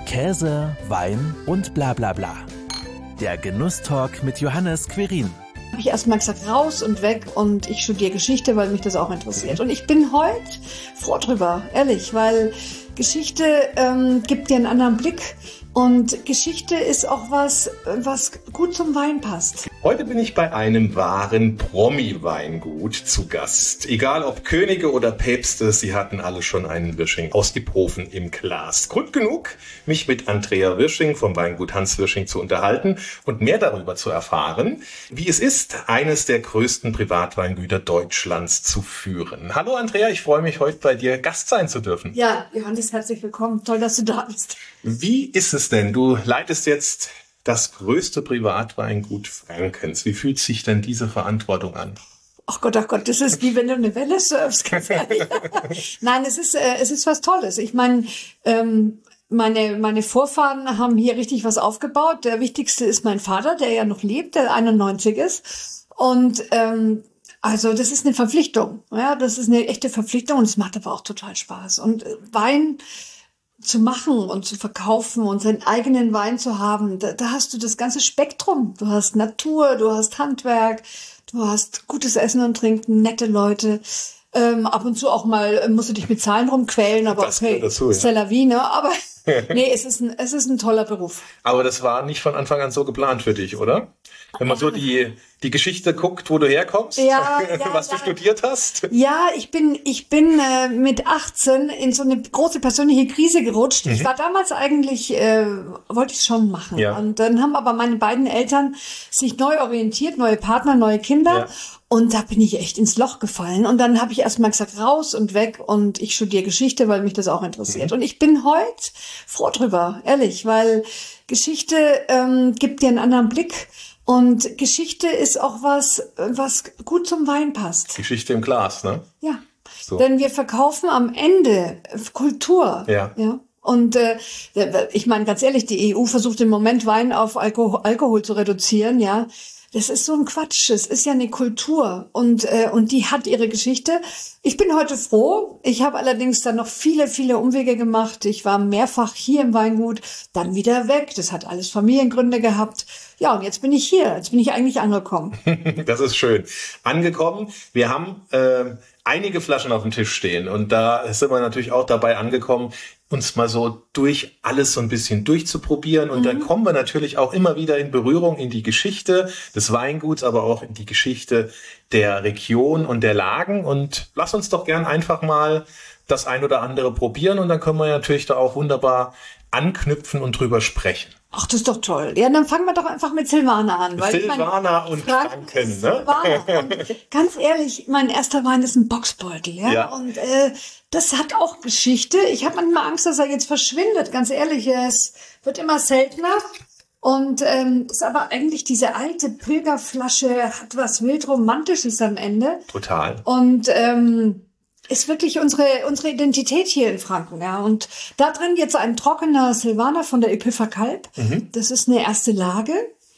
Käse, Wein und bla bla bla. Der Genusstalk mit Johannes Quirin. Habe ich erstmal gesagt, raus und weg, und ich studiere Geschichte, weil mich das auch interessiert. Und ich bin heute froh drüber, ehrlich, weil Geschichte gibt dir einen anderen Blick, und Geschichte ist auch was gut zum Wein passt. Heute bin ich bei einem wahren Promi-Weingut zu Gast. Egal ob Könige oder Päpste, sie hatten alle schon einen Wirsching ausgeprofen im Glas. Grund genug, mich mit Andrea Wirsching vom Weingut Hans Wirsching zu unterhalten und mehr darüber zu erfahren, wie es ist, eines der größten Privatweingüter Deutschlands zu führen. Hallo Andrea, ich freue mich, heute bei dir Gast sein zu dürfen. Ja, Johannes, herzlich willkommen. Toll, dass du da bist. Wie ist es denn? Du leitest jetzt das größte Privatweingut Frankens. Wie fühlt sich denn diese Verantwortung an? Ach Gott, das ist wie wenn du eine Welle surfst. Ganz ehrlich. Nein, es ist was Tolles. Ich meine, meine Vorfahren haben hier richtig was aufgebaut. Der wichtigste ist mein Vater, der ja noch lebt, der 91 ist. Und also das ist eine Verpflichtung. Ja, das ist eine echte Verpflichtung, und es macht aber auch total Spaß. Und Wein zu machen und zu verkaufen und seinen eigenen Wein zu haben, da hast du das ganze Spektrum. Du hast Natur, du hast Handwerk, du hast gutes Essen und Trinken, nette Leute. Ab und zu auch mal musst du dich mit Zahlen rumquälen, aber das okay, dazu, ja. C'est la vie, ne? Aber nee, es ist ein toller Beruf. Aber das war nicht von Anfang an so geplant für dich, oder? Wenn man so die Geschichte guckt, wo du herkommst, was du studiert hast. Ja, ich bin mit 18 in so eine große persönliche Krise gerutscht. Ich war damals eigentlich, wollte ich es schon machen. Ja. Und dann haben aber meine beiden Eltern sich neu orientiert, neue Partner, neue Kinder. Ja. Und da bin ich echt ins Loch gefallen. Und dann habe ich erstmal gesagt, raus und weg, und ich studiere Geschichte, weil mich das auch interessiert. Und ich bin heute froh drüber, ehrlich, weil Geschichte gibt dir einen anderen Blick. Und Geschichte ist auch was gut zum Wein passt. Geschichte im Glas, ne? Ja. So. Denn wir verkaufen am Ende Kultur. Ja. Und ich meine, ganz ehrlich, die EU versucht im Moment Wein auf Alkohol zu reduzieren, ja. Das ist so ein Quatsch. Es ist ja eine Kultur, und die hat ihre Geschichte. Ich bin heute froh. Ich habe allerdings dann noch viele, viele Umwege gemacht. Ich war mehrfach hier im Weingut, dann wieder weg. Das hat alles Familiengründe gehabt. Ja, und jetzt bin ich hier. Jetzt bin ich eigentlich angekommen. Das ist schön. Angekommen. Wir haben einige Flaschen auf dem Tisch stehen, und da sind wir natürlich auch dabei angekommen, uns mal so durch alles so ein bisschen durchzuprobieren. Und dann kommen wir natürlich auch immer wieder in Berührung in die Geschichte des Weinguts, aber auch in die Geschichte der Region und der Lagen. Und lass uns doch gern einfach mal das ein oder andere probieren, und dann können wir natürlich da auch wunderbar anknüpfen und drüber sprechen. Ach, das ist doch toll. Ja, dann fangen wir doch einfach mit Silvaner an. Weil Silvaner und Franken, ne? Silvaner. Und ganz ehrlich, mein erster Wein ist ein Boxbeutel, ja? Und das hat auch Geschichte. Ich habe manchmal Angst, dass er jetzt verschwindet. Ganz ehrlich, es wird immer seltener. Und ist aber eigentlich diese alte Pilgerflasche, hat was wild Romantisches am Ende. Total. Und ist wirklich unsere Identität hier in Franken, ja. Und da drin jetzt ein trockener Silvaner von der Epipha Kalb. Das ist eine erste Lage.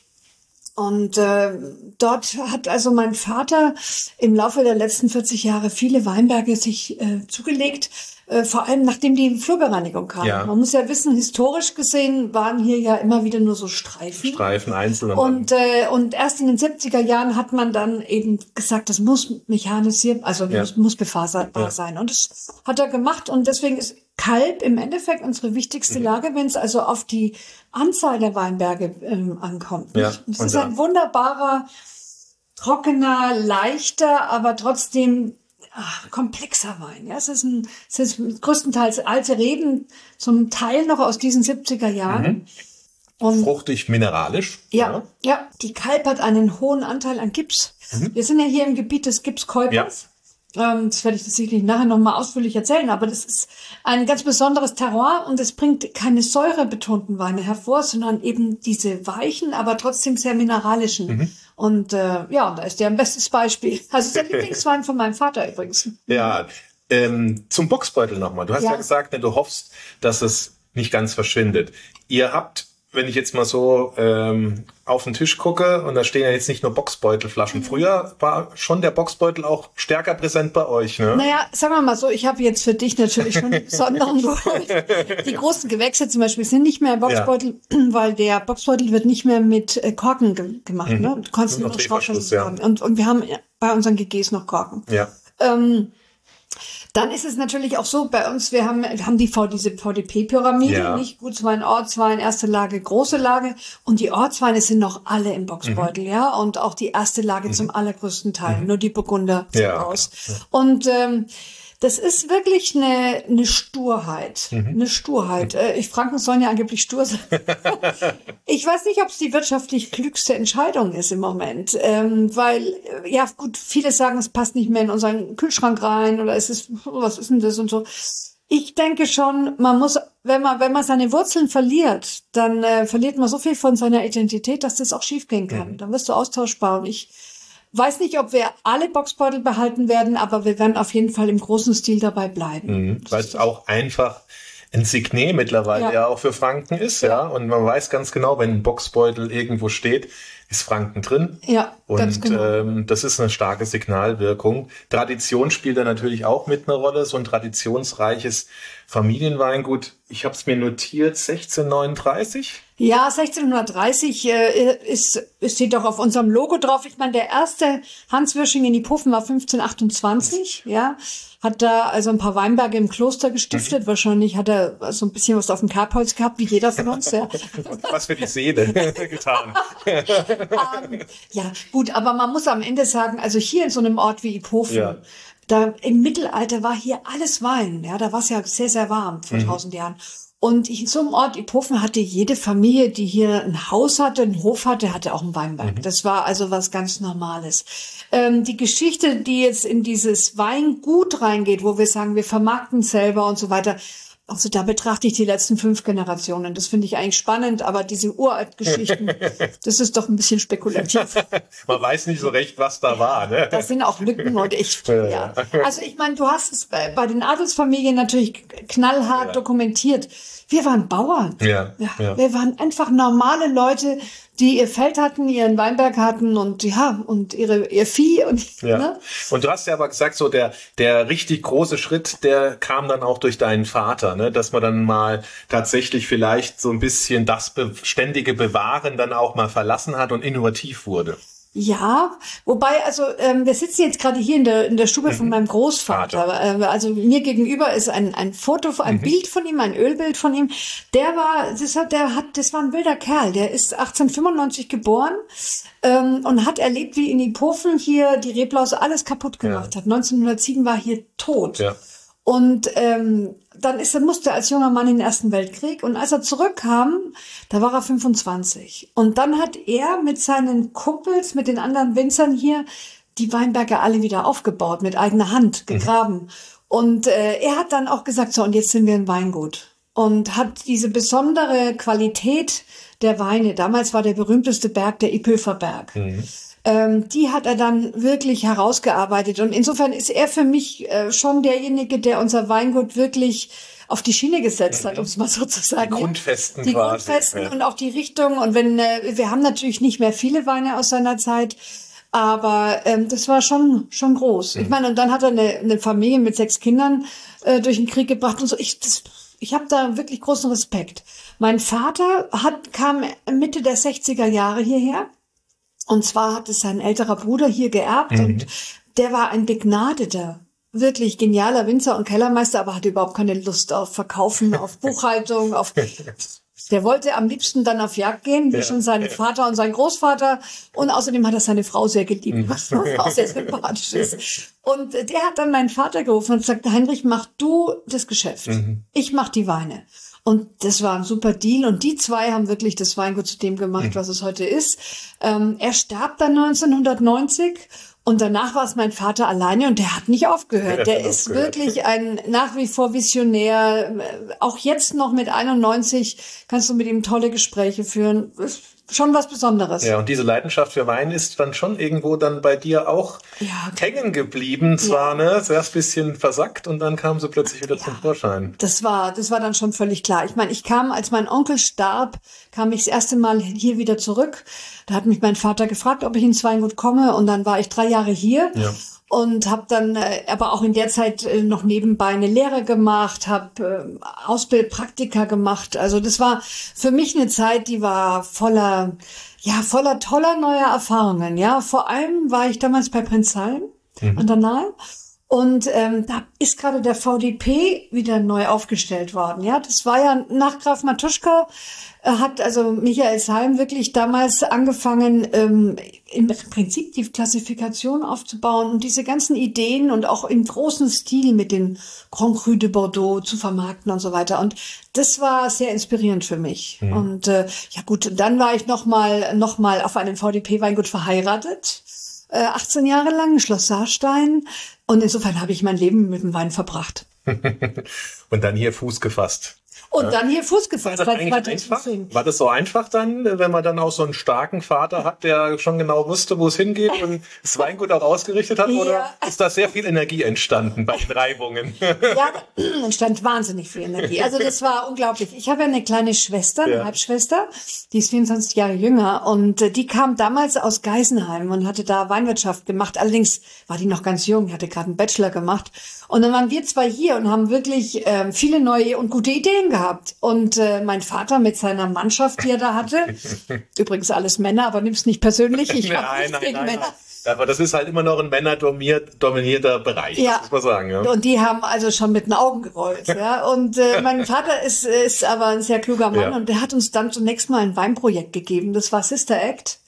Und dort hat also mein Vater im Laufe der letzten 40 Jahre viele Weinberge sich zugelegt, vor allem nachdem die Flurbereinigung kam. Ja. Man muss ja wissen, historisch gesehen waren hier ja immer wieder nur so Streifen. Streifen einzeln. Und erst in den 70er Jahren hat man dann eben gesagt, das muss mechanisiert, also muss befaserbar sein. Und das hat er gemacht, und deswegen ist Kalb im Endeffekt unsere wichtigste Lage, wenn es also auf die Anzahl der Weinberge ankommt. Ja. Es ist ein wunderbarer, trockener, leichter, aber trotzdem komplexer Wein. Ja, es ist größtenteils alte Reben, zum Teil noch aus diesen 70er Jahren. Und fruchtig, mineralisch. Ja. Die Kalb hat einen hohen Anteil an Gips. Wir sind ja hier im Gebiet des Gipskäupers. Ja. Das werde ich sicherlich nachher nochmal ausführlich erzählen, aber das ist ein ganz besonderes Terroir, und es bringt keine säurebetonten Weine hervor, sondern eben diese weichen, aber trotzdem sehr mineralischen. Und da ist der ein bestes Beispiel. Also der Lieblingswein von meinem Vater übrigens. Ja, zum Boxbeutel nochmal. Du hast ja gesagt, du hoffst, dass es nicht ganz verschwindet. Ihr habt wenn ich jetzt mal so auf den Tisch gucke, und da stehen ja jetzt nicht nur Boxbeutelflaschen. Früher war schon der Boxbeutel auch stärker präsent bei euch, ne? Naja, sagen wir mal so, ich habe jetzt für dich natürlich schon einen besonderen geholt. Die großen Gewächse zum Beispiel sind nicht mehr Boxbeutel, weil der Boxbeutel wird nicht mehr mit Korken gemacht. Ne? Du kannst nur noch Schraubverschluss haben. Und wir haben bei unseren GGs noch Korken. Ja. Dann ist es natürlich auch so, bei uns, wir haben diese VDP-Pyramide, nicht Gutswein, Ortswein, erste Lage, große Lage, und die Ortsweine sind noch alle im Boxbeutel, ja, und auch die erste Lage zum allergrößten Teil, nur die Burgunder sind raus. Und das ist wirklich eine Sturheit, eine Sturheit. Franken sollen ja angeblich stur sein. Ich weiß nicht, ob es die wirtschaftlich klügste Entscheidung ist im Moment, weil, ja gut, viele sagen, es passt nicht mehr in unseren Kühlschrank rein oder es ist, was ist denn das und so. Ich denke schon, man muss, wenn man seine Wurzeln verliert, dann verliert man so viel von seiner Identität, dass das auch schiefgehen kann. Dann wirst du austauschbar. Und ich weiß nicht, ob wir alle Boxbeutel behalten werden, aber wir werden auf jeden Fall im großen Stil dabei bleiben. Weil es auch einfach ein Signet mittlerweile ja auch für Franken ist, ja. Und man weiß ganz genau, wenn ein Boxbeutel irgendwo steht, ist Franken drin. Ja, und ganz genau. Das ist eine starke Signalwirkung. Tradition spielt da natürlich auch mit eine Rolle. So ein traditionsreiches Familienweingut, ich habe es mir notiert, 1639. Ja, 1630 steht doch auf unserem Logo drauf. Ich meine, der erste Hans Wirsching in die Puffen war 1528, ja. Hat da also ein paar Weinberge im Kloster gestiftet. Wahrscheinlich hat er so ein bisschen was auf dem Kerbholz gehabt, wie jeder von uns, ja. Was für die Seele getan. Ja, gut, aber man muss am Ende sagen, also hier in so einem Ort wie Iphofen, da im Mittelalter war hier alles Wein, ja, da war es ja sehr, sehr warm vor 1000 Jahren. Und in so einem Ort Iphofen hatte jede Familie, die hier ein Haus hatte, einen Hof hatte auch einen Weinberg. Das war also was ganz Normales. Die Geschichte, die jetzt in dieses Weingut reingeht, wo wir sagen, wir vermarkten selber und so weiter, also da betrachte ich die letzten 5 Generationen. Das finde ich eigentlich spannend, aber diese Uraltgeschichten, das ist doch ein bisschen spekulativ. Man weiß nicht so recht, was da war, ne? Das sind auch Lücken und ja. Also ich meine, du hast es bei den Adelsfamilien natürlich knallhart dokumentiert. Wir waren Bauern. Ja. Wir waren einfach normale Leute, die ihr Feld hatten, ihren Weinberg hatten und ihr Vieh und ne? Und du hast ja aber gesagt, so der richtig große Schritt, der kam dann auch durch deinen Vater, ne, dass man dann mal tatsächlich vielleicht so ein bisschen das ständige Bewahren dann auch mal verlassen hat und innovativ wurde. Ja, wobei, also wir sitzen jetzt gerade hier in der Stube von meinem Großvater. Also mir gegenüber ist ein Foto, ein Bild von ihm, ein Ölbild von ihm. Das war ein wilder Kerl. Der ist 1895 geboren und hat erlebt, wie in Iphofen hier die Reblaus alles kaputt gemacht hat. 1907 war hier tot. Ja. Und dann musste er als junger Mann in den Ersten Weltkrieg. Und als er zurückkam, da war er 25. Und dann hat er mit seinen Kumpels, mit den anderen Winzern hier, die Weinberge alle wieder aufgebaut, mit eigener Hand gegraben. Und er hat dann auch gesagt, so, und jetzt sind wir ein Weingut. Und hat diese besondere Qualität der Weine, damals war der berühmteste Berg der Iphofer Berg. Die hat er dann wirklich herausgearbeitet. Und insofern ist er für mich schon derjenige, der unser Weingut wirklich auf die Schiene gesetzt hat, um es mal so zu sagen. Die Grundfesten die Grundfesten und auch die Richtung. Und wir haben natürlich nicht mehr viele Weine aus seiner Zeit, aber das war schon groß. Ich meine, und dann hat er eine Familie mit 6 Kindern durch den Krieg gebracht und so. Ich habe da wirklich großen Respekt. Mein Vater kam Mitte der 60er Jahre hierher. Und zwar hat es sein älterer Bruder hier geerbt und der war ein begnadeter, wirklich genialer Winzer und Kellermeister, aber hatte überhaupt keine Lust auf Verkaufen, auf Buchhaltung, der wollte am liebsten dann auf Jagd gehen, wie schon sein Vater und sein Großvater. Und außerdem hat er seine Frau sehr geliebt, was auch sehr sympathisch ist. Und der hat dann meinen Vater gerufen und gesagt, Heinrich, mach du das Geschäft. Ich mach die Weine. Und das war ein super Deal. Und die 2 haben wirklich das Weingut zu dem gemacht, was es heute ist. Er starb dann 1990 und danach war es mein Vater alleine und der hat nicht aufgehört. Der ist wirklich ein nach wie vor Visionär. Auch jetzt noch mit 91 kannst du mit ihm tolle Gespräche führen. schon was Besonderes. Ja, und diese Leidenschaft für Wein ist dann schon irgendwo dann bei dir auch hängen geblieben. Zwar, ne, zuerst ein bisschen versackt und dann kam sie plötzlich wieder zum Vorschein. Das war dann schon völlig klar. Ich meine, als mein Onkel starb, kam ich das erste Mal hier wieder zurück. Da hat mich mein Vater gefragt, ob ich ins Weingut komme, und dann war ich 3 Jahre hier. Ja. Und habe dann aber auch in der Zeit noch nebenbei eine Lehre gemacht, habe Praktika gemacht. Also das war für mich eine Zeit, die war voller toller neuer Erfahrungen. Ja, vor allem war ich damals bei Prenzlauer an der Nahe. Und da ist gerade der VDP wieder neu aufgestellt worden. Ja, das war ja nach Graf Matuschka, hat also Michael Salm wirklich damals angefangen, im Prinzip die Klassifikation aufzubauen und diese ganzen Ideen und auch im großen Stil mit den Grand Cru de Bordeaux zu vermarkten und so weiter. Und das war sehr inspirierend für mich. Und ja gut, dann war ich noch mal auf einem VDP-Weingut verheiratet. 18 Jahre lang in Schloss Saarstein. Und insofern habe ich mein Leben mit dem Wein verbracht. Und dann hier Fuß gefasst. Und dann hier Fuß gefasst. War das so einfach dann, wenn man dann auch so einen starken Vater hat, der schon genau wusste, wo es hingeht und das Weingut auch ausgerichtet hat? Oder ist da sehr viel Energie entstanden bei den Reibungen? Ja, entstand wahnsinnig viel Energie. Also das war unglaublich. Ich habe ja eine kleine Schwester, eine Halbschwester, die ist 24 Jahre jünger, und die kam damals aus Geisenheim und hatte da Weinwirtschaft gemacht. Allerdings war die noch ganz jung, hatte gerade einen Bachelor gemacht. Und dann waren wir 2 hier und haben wirklich viele neue und gute Ideen gehabt. Und mein Vater mit seiner Mannschaft, die er da hatte, übrigens alles Männer, aber nimm's nicht persönlich, ich habe nichts gegen Männer. Aber das ist halt immer noch ein männerdominierter Bereich, das muss man sagen. Ja. Und die haben also schon mit den Augen gerollt. Ja. Und mein Vater ist aber ein sehr kluger Mann, und der hat uns dann zunächst mal ein Weinprojekt gegeben. Das war Sister Act.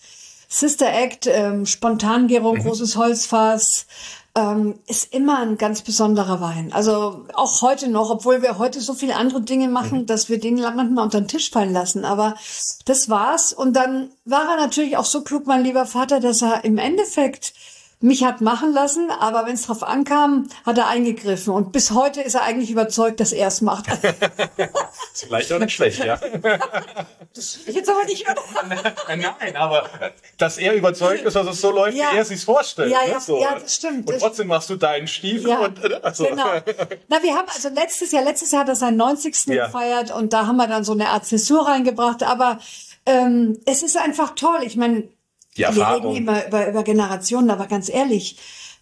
Spontangärung, großes Holzfass. Ist immer ein ganz besonderer Wein. Also auch heute noch, obwohl wir heute so viele andere Dinge machen, dass wir den manchmal unter den Tisch fallen lassen. Aber das war's. Und dann war er natürlich auch so klug, mein lieber Vater, dass er im Endeffekt mich hat machen lassen, aber wenn es drauf ankam, hat er eingegriffen. Und bis heute ist er eigentlich überzeugt, dass er es macht. Ist vielleicht auch nicht schlecht, ja. Das will ich jetzt aber nicht mehr. Nein, aber dass er überzeugt ist, dass es so läuft, wie er es sich vorstellt. Ja, ne? So. Ja, das stimmt. Und trotzdem machst du deinen Stiefel. Genau. Na, wir haben also letztes Jahr hat er seinen 90. gefeiert, und da haben wir dann so eine Art Zäsur reingebracht. Aber es ist einfach toll. Ich meine, wir reden immer über Generationen, aber ganz ehrlich,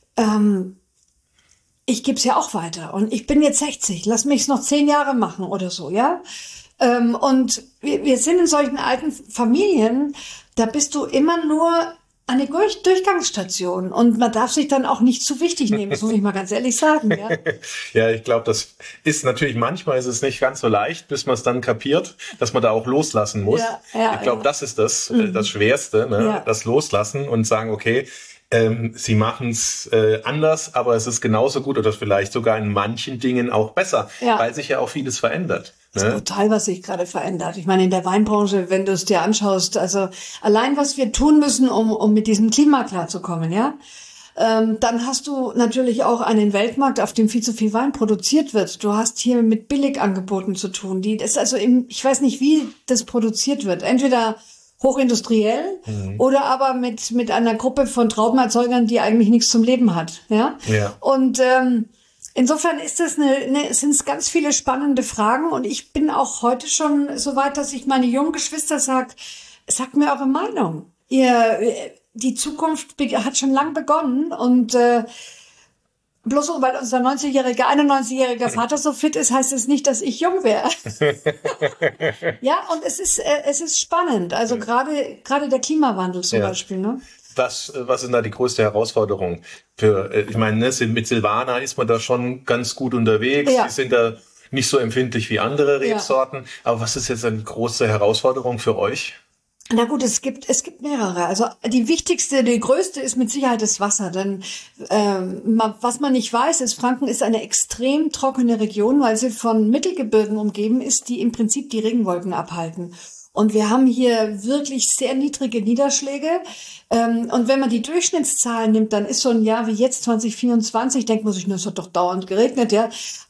ich gebe es ja auch weiter. Und ich bin jetzt 60, lass mich es noch 10 Jahre machen oder so, ja. Und wir sind in solchen alten Familien, da bist du immer nur eine Durchgangsstation, und man darf sich dann auch nicht zu wichtig nehmen, das muss ich mal ganz ehrlich sagen. Ja, ja, ich glaube, das ist natürlich, manchmal ist es nicht ganz so leicht, bis man es dann kapiert, dass man da auch loslassen muss. Ich glaube, das ist das Schwerste, ne? Das Loslassen und sagen, okay, sie machen es anders, aber es ist genauso gut oder vielleicht sogar in manchen Dingen auch besser, weil sich ja auch vieles verändert. Das ist brutal, was sich gerade verändert. Ich meine, in der Weinbranche, wenn du es dir anschaust, also allein was wir tun müssen, um mit diesem Klima klarzukommen, ja, dann hast du natürlich auch einen Weltmarkt, auf dem viel zu viel Wein produziert wird. Du hast hier mit Billigangeboten zu tun. Ich weiß nicht, wie das produziert wird. Entweder hochindustriell oder aber mit einer Gruppe von Traubenerzeugern, die eigentlich nichts zum Leben hat, ja. Und insofern sind es ganz viele spannende Fragen, und ich bin auch heute schon so weit, dass ich meine jungen Geschwister sagt mir eure Meinung. Die Zukunft hat schon lang begonnen, und bloß weil unser 91-jähriger Vater so fit ist, heißt es nicht, dass ich jung wäre. Ja, und es ist spannend. Also gerade der Klimawandel zum Beispiel, ne? Was ist da die größte Herausforderung? Ich meine, mit Silvaner ist man da schon ganz gut unterwegs. Die sind da nicht so empfindlich wie andere Rebsorten. Aber was ist jetzt eine große Herausforderung für euch? Na gut, es gibt mehrere. Also die größte ist mit Sicherheit das Wasser. Denn was man nicht weiß, ist, Franken ist eine extrem trockene Region, weil sie von Mittelgebirgen umgeben ist, die im Prinzip die Regenwolken abhalten. Und wir haben hier wirklich sehr niedrige Niederschläge. Und wenn man die Durchschnittszahlen nimmt, dann ist so ein Jahr wie jetzt 2024, denkt man sich, es hat doch dauernd geregnet, ja.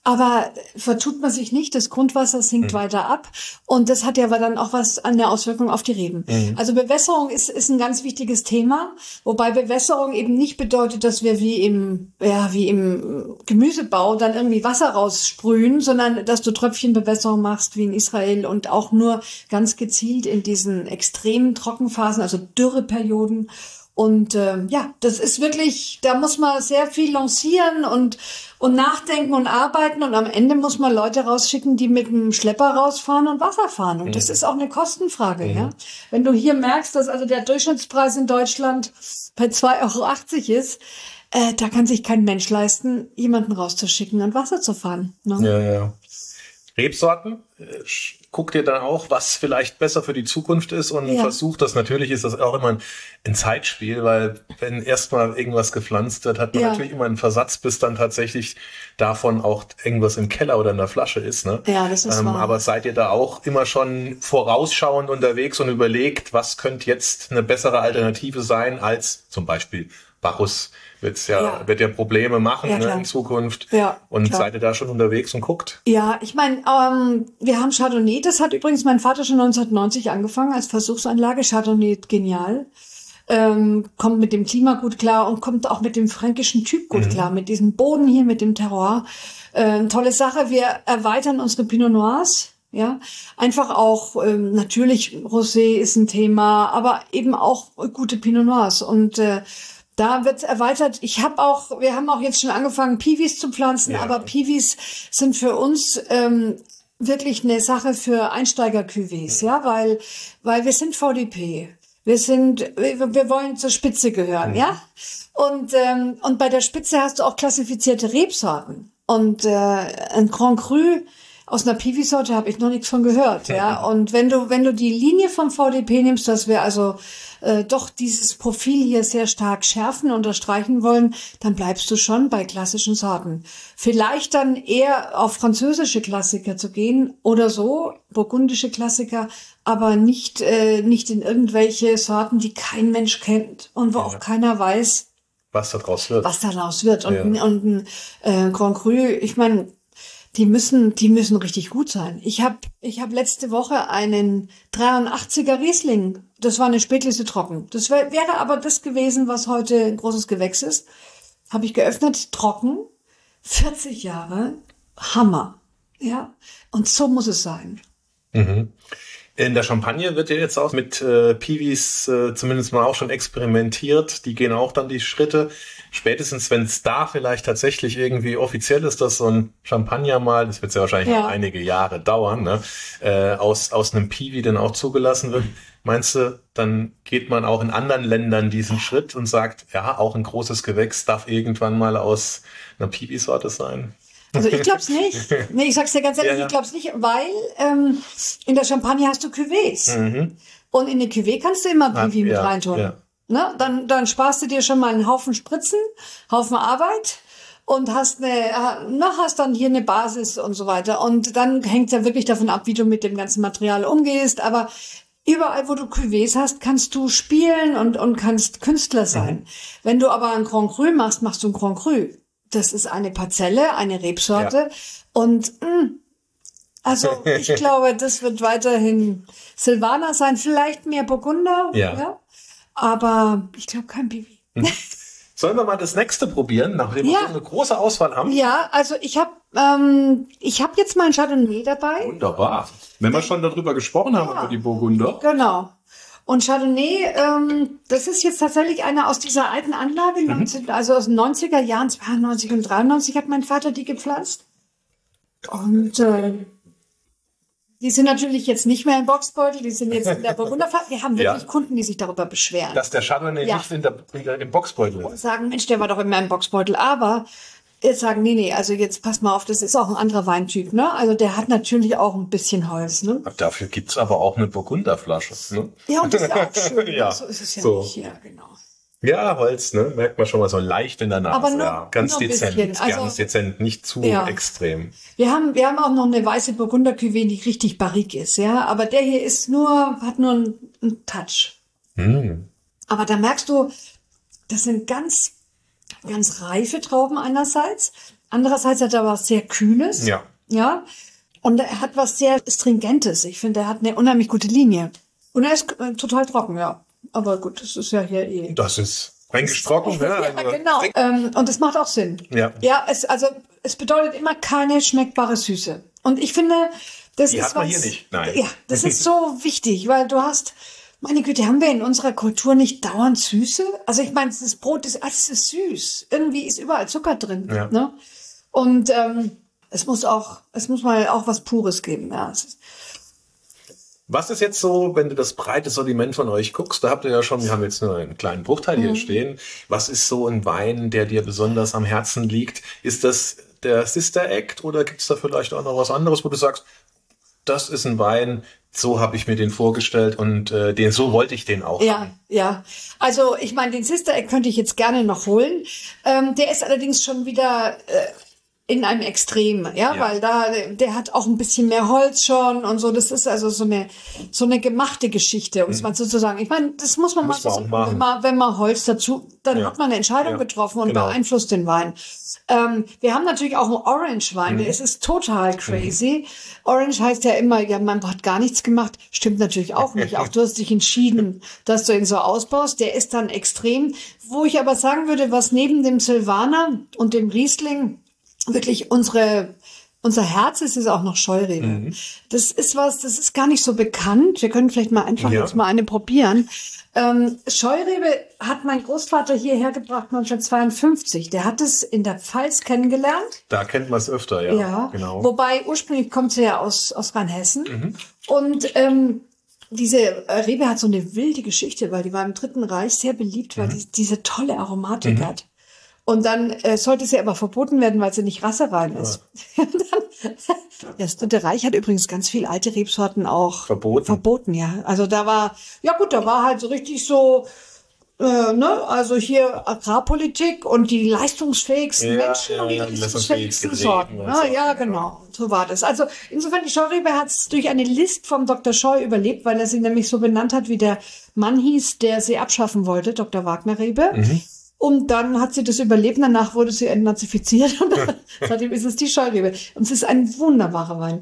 Aber vertut man sich nicht, das Grundwasser sinkt weiter ab und das hat ja aber dann auch was an der Auswirkung auf die Reben. Also Bewässerung ist ein ganz wichtiges Thema, wobei Bewässerung eben nicht bedeutet, dass wir wie im Gemüsebau dann irgendwie Wasser raussprühen, sondern dass du Tröpfchenbewässerung machst wie in Israel und auch nur ganz gezielt in diesen extremen Trockenphasen, also Dürreperioden. Und das ist wirklich, da muss man sehr viel lancieren und nachdenken und arbeiten und am Ende muss man Leute rausschicken, die mit dem Schlepper rausfahren und Wasser fahren. Und das ist auch eine Kostenfrage. Ja? Wenn du hier merkst, dass also der Durchschnittspreis in Deutschland bei 2,80 € ist, da kann sich kein Mensch leisten, jemanden rauszuschicken und Wasser zu fahren. Ne? Ja. Rebsorten, guckt ihr dann auch, was vielleicht besser für die Zukunft ist und versucht das. Natürlich ist das auch immer ein Zeitspiel, weil wenn erstmal irgendwas gepflanzt wird, hat man natürlich immer einen Versatz, bis dann tatsächlich davon auch irgendwas im Keller oder in der Flasche ist. Ne? Ja, das ist wahr. Aber seid ihr da auch immer schon vorausschauend unterwegs und überlegt, was könnte jetzt eine bessere Alternative sein als zum Beispiel Bacchus? Wird ja Probleme machen in Zukunft. Ja, und seid ihr da schon unterwegs und guckt? Ja, ich meine, wir haben Chardonnay. Das hat übrigens mein Vater schon 1990 angefangen als Versuchsanlage. Chardonnay, genial. Kommt mit dem Klima gut klar und kommt auch mit dem fränkischen Typ gut klar. Mit diesem Boden hier, mit dem Terroir. Tolle Sache. Wir erweitern unsere Pinot Noirs. Ja, einfach auch, natürlich Rosé ist ein Thema, aber eben auch gute Pinot Noirs und, da wird's erweitert. Wir haben auch jetzt schon angefangen, Piwis zu pflanzen, aber Piwis sind für uns wirklich eine Sache für Einsteiger-Cuvées, weil wir sind VDP. Wir wollen zur Spitze gehören, ja? Und bei der Spitze hast du auch klassifizierte Rebsorten. Und ein Grand Cru aus einer Piwi-Sorte habe ich noch nichts von gehört, ja? Und wenn du die Linie vom VDP nimmst, dass wir also doch dieses Profil hier sehr stark schärfen, unterstreichen wollen, dann bleibst du schon bei klassischen Sorten. Vielleicht dann eher auf französische Klassiker zu gehen oder so, burgundische Klassiker, aber nicht in irgendwelche Sorten, die kein Mensch kennt und wo auch keiner weiß, was daraus wird. Und ein Grand Cru, ich meine, die müssen richtig gut sein. Ich hab letzte Woche einen 83er Riesling. Das war eine Spätlese trocken. Das wäre aber das gewesen, was heute ein großes Gewächs ist. Habe ich geöffnet, trocken, 40 Jahre, Hammer. Ja, und so muss es sein. Mhm. In der Champagne wird ja jetzt auch mit Piwis zumindest mal auch schon experimentiert. Die gehen auch dann die Schritte. Spätestens, wenn es da vielleicht tatsächlich irgendwie offiziell ist, dass so ein Champagner mal, das wird ja wahrscheinlich noch einige Jahre dauern, ne, aus einem Piwi dann auch zugelassen wird. Meinst du, dann geht man auch in anderen Ländern diesen Schritt und sagt, ja, auch ein großes Gewächs darf irgendwann mal aus einer Piwi-Sorte sein? Also ich glaub's nicht. Nee, ich sag's dir ganz ehrlich, ich glaub's nicht, weil in der Champagne hast du Cuvées. Und in eine Cuvée kannst du immer Piwi mit reintun. Ja. Ne? Dann sparst du dir schon mal einen Haufen Spritzen, Haufen Arbeit und hast dann hier eine Basis und so weiter. Und dann hängt's ja wirklich davon ab, wie du mit dem ganzen Material umgehst. Aber überall, wo du Cuvées hast, kannst du spielen und kannst Künstler sein. Wenn du aber ein Grand Cru machst, machst du ein Grand Cru. Das ist eine Parzelle, eine Rebsorte. Und also ich glaube, das wird weiterhin Silvaner sein, vielleicht mehr Burgunder. Ja. Aber ich glaube kein Piwi. Sollen wir mal das nächste probieren, nachdem wir so eine große Auswahl haben? Ja, also ich habe jetzt mal ein Chardonnay dabei. Wunderbar. Wenn wir schon darüber gesprochen haben, über die Burgunder. Genau. Und Chardonnay, das ist jetzt tatsächlich einer aus dieser alten Anlage, also aus den 90er Jahren, 92 und 93 hat mein Vater die gepflanzt. Und die sind natürlich jetzt nicht mehr im Boxbeutel, die sind jetzt in der Burgunderflasche. Wir haben wirklich Kunden, die sich darüber beschweren. Dass der Chardonnay nicht im Boxbeutel ist. Und sagen, Mensch, der war doch immer im Boxbeutel. Aber jetzt sagen, nee, also jetzt pass mal auf, das ist auch ein anderer Weintyp, ne? Also der hat natürlich auch ein bisschen Holz, ne? Dafür gibt's aber auch eine Burgunderflasche, ne? Ja, und das ist ja auch schön. So ist es ja nicht. Ja, genau. Ja, Holz, ne? Merkt man schon mal so leicht in der Nase. Aber nur, ganz nur dezent. Also, ganz dezent, nicht zu extrem. Wir haben auch noch eine weiße Burgunder-Cuvée, die richtig barrique ist, ja. Aber der hier hat nur einen Touch. Aber da merkst du, das sind ganz reife Trauben einerseits, Andererseits hat er was sehr Kühles. Ja. Ja. Und er hat was sehr Stringentes. Ich finde, er hat eine unheimlich gute Linie. Und er ist total trocken, ja. Aber gut, das ist ja hier eh. Das ist fränkisch trocken, ne? Ja, genau. Und das macht auch Sinn. Ja. Ja, es bedeutet immer keine schmeckbare Süße. Und ich finde, das Die ist hat man was, hier nicht. Nein. Ja, das ist so wichtig, weil du hast, meine Güte, haben wir in unserer Kultur nicht dauernd Süße? Also ich meine, das Brot ist alles süß. Irgendwie ist überall Zucker drin. Ja. Ne? Und es muss mal auch was Pures geben. Ja. Was ist jetzt so, wenn du das breite Sortiment von euch guckst, da habt ihr ja schon, wir haben jetzt nur einen kleinen Bruchteil hier stehen. Was ist so ein Wein, der dir besonders am Herzen liegt? Ist das der Sister Act oder gibt es da vielleicht auch noch was anderes, wo du sagst, das ist ein Wein, so habe ich mir den vorgestellt und so wollte ich den auch haben. Ja. Also ich meine, den Sister Act könnte ich jetzt gerne noch holen. Der ist allerdings schon wieder in einem Extrem, ja, weil der hat auch ein bisschen mehr Holz schon und so. Das ist also so eine gemachte Geschichte, um es mal so zu sagen. Ich meine, das muss man mal so sagen. Wenn man Holz dazu, dann hat man eine Entscheidung getroffen und beeinflusst den Wein. Wir haben natürlich auch einen Orange-Wein. Es ist total crazy. Orange heißt ja immer, ja, man hat gar nichts gemacht. Stimmt natürlich auch nicht. Auch du hast dich entschieden, dass du ihn so ausbaust. Der ist dann extrem. Wo ich aber sagen würde, was neben dem Silvaner und dem Riesling wirklich unser Herz ist auch noch Scheurebe. Das ist gar nicht so bekannt. Wir können vielleicht mal einfach jetzt mal eine probieren. Scheurebe hat mein Großvater hierher gebracht 1952. Der hat es in der Pfalz kennengelernt. Da kennt man es öfter, ja. Genau. Wobei ursprünglich kommt sie ja aus Rheinhessen. Und diese Rebe hat so eine wilde Geschichte, weil die war im Dritten Reich sehr beliebt, weil die diese tolle Aromatik hat. Und dann sollte sie aber verboten werden, weil sie nicht rasserein ist. Das Dritte Reich hat übrigens ganz viel alte Rebsorten auch verboten, ja. Also da war halt so richtig so, also hier Agrarpolitik und die leistungsfähigsten Menschen und die leistungsfähigsten Sorten. Ja, genau, so war das. Also insofern, die Scheurebe hat es durch eine List vom Dr. Scheu überlebt, weil er sie nämlich so benannt hat, wie der Mann hieß, der sie abschaffen wollte, Dr. Wagner-Rebe. Und dann hat sie das überlebt, danach wurde sie entnazifiziert und seitdem ist es die Scheurebe. Und es ist ein wunderbarer Wein.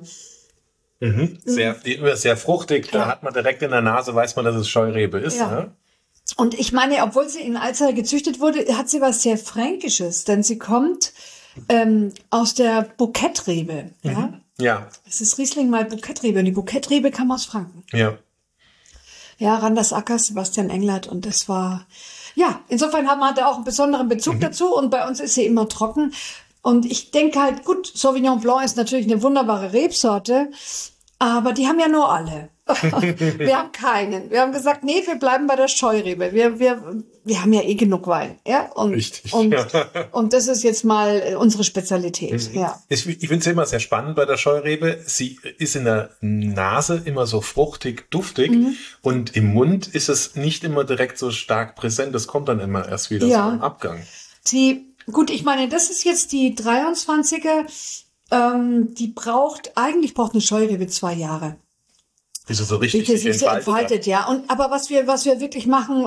Sehr fruchtig, da hat man direkt in der Nase, weiß man, dass es Scheurebe ist. Ja. Ne? Und ich meine, obwohl sie in Alzey gezüchtet wurde, hat sie was sehr Fränkisches, denn sie kommt aus der Bouquetrebe. Ja. Es ist Riesling mal Bouquetrebe und die Bouquetrebe kam aus Franken. Ja. Ja, Randers Ackers, Sebastian Englert und das war... Ja, insofern hat man da auch einen besonderen Bezug dazu und bei uns ist sie immer trocken. Und ich denke halt, gut, Sauvignon Blanc ist natürlich eine wunderbare Rebsorte, aber die haben ja nur alle. Wir haben keinen. Wir haben gesagt, nee, wir bleiben bei der Scheurebe. Wir haben ja eh genug Wein. Ja? Richtig. Und das ist jetzt mal unsere Spezialität. Ja. Ich finde es immer sehr spannend bei der Scheurebe. Sie ist in der Nase immer so fruchtig, duftig und im Mund ist es nicht immer direkt so stark präsent. Das kommt dann immer erst wieder so im Abgang. Gut, ich meine, das ist jetzt die 23er. Eigentlich braucht eine Scheurebe 2 Jahre. Bis es so richtig sich entfaltet, ja. Aber was wir wirklich machen,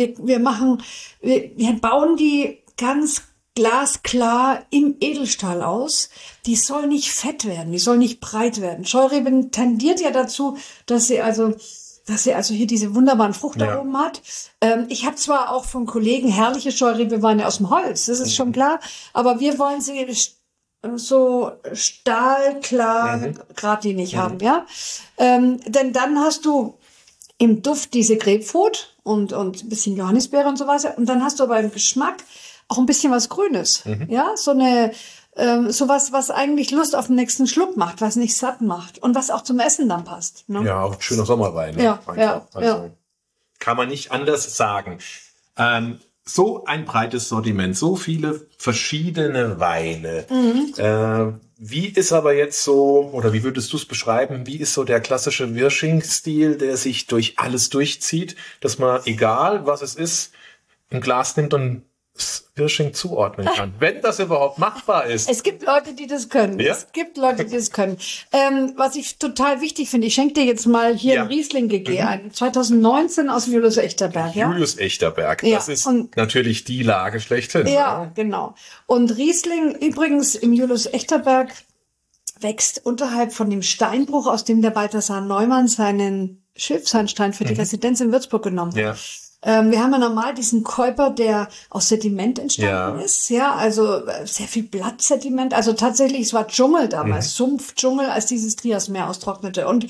wir bauen die ganz glasklar im Edelstahl aus. Die soll nicht fett werden, die soll nicht breit werden. Scheurebe tendiert ja dazu, dass sie also hier diese wunderbaren Fruchtaromen hat. Ich habe zwar auch von Kollegen herrliche Scheurebe-Weine aus dem Holz, das ist schon klar, aber wir wollen sie so stahlklar geradlinig haben, ja. Denn dann hast du im Duft diese Grapefruit und ein bisschen Johannisbeere und so weiter. Und dann hast du aber im Geschmack auch ein bisschen was Grünes, ja. Sowas, was eigentlich Lust auf den nächsten Schluck macht, was nicht satt macht und was auch zum Essen dann passt. Ne? Ja, auch ein schöner Sommerwein. Ne? Ja. Kann man nicht anders sagen. So ein breites Sortiment, so viele verschiedene Weine. Wie ist aber jetzt so, oder wie würdest du es beschreiben, wie ist so der klassische Wirsching-Stil, der sich durch alles durchzieht, dass man, egal was es ist, ein Glas nimmt und Wirsching zuordnen kann, wenn das überhaupt machbar ist. Es gibt Leute, die das können. Ja? Es gibt Leute, die das können. Was ich total wichtig finde, ich schenke dir jetzt mal hier Ja. ein Riesling GG ein. 2019 aus dem Julius Echterberg. Ja? Julius Echterberg, Ja, das ist und- natürlich die Lage schlechthin. Ja, genau. Und Riesling übrigens im Julius Echterberg wächst unterhalb von dem Steinbruch, aus dem der Balthasar Neumann seinen Schilfsandstein für die Residenz in Würzburg genommen hat. Ja. Wir haben ja normal diesen Käuper, der aus Sediment entstanden Ja. ist, ja, also sehr viel Blattsediment, also tatsächlich, es war Dschungel damals, Sumpfdschungel, als dieses Triasmeer austrocknete und